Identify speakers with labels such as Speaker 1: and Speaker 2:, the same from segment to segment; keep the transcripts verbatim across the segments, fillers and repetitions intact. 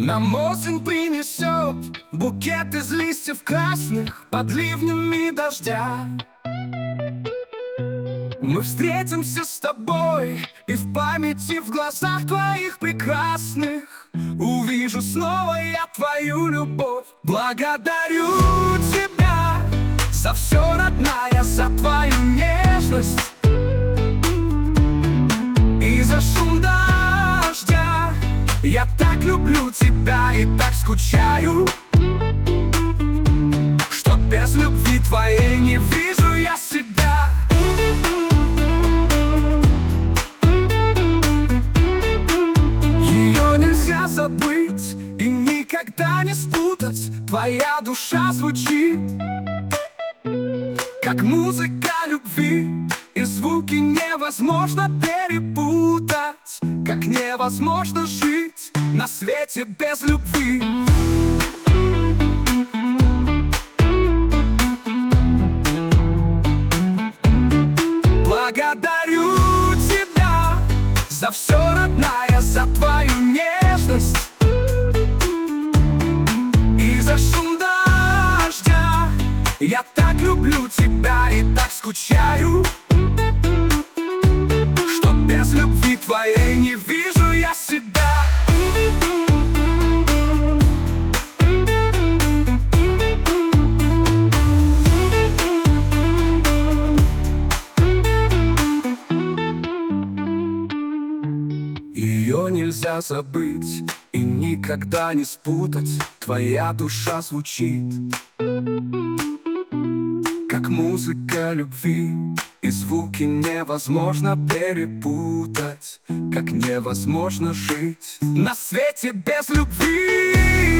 Speaker 1: Нам осень принесет букет из листьев красных под ливнями дождя. Мы встретимся с тобой, и в памяти в глазах твоих прекрасных увижу снова я твою любовь. Благодарю тебя за все, родная, за твою нежность и за шум дождя. Я так люблю тебя и так скучаю, что без любви твоей не вижу я себя. Ее нельзя забыть и никогда не спутать. Твоя душа звучит, как музыка любви, и звуки невозможно перепутать. Как невозможно жить на свете без любви. Благодарю тебя за все, родная, за твою нежность и за шум дождя. Я так люблю тебя и так скучаю, что без любви твоей не вижу я себя. Ее нельзя забыть и никогда не спутать. Твоя душа звучит, как музыка любви, и звуки невозможно перепутать. Как невозможно жить на свете без любви.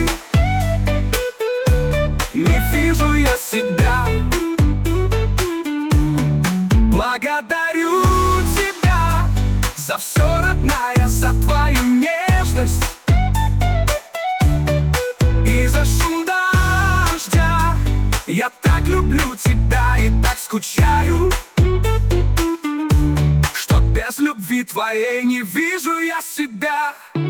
Speaker 1: Не вижу я себя. Благодарю тебя за все, родная, за твою нежность и за шум дождя. Я так люблю тебя и так скучаю, что без любви твоей не вижу я себя.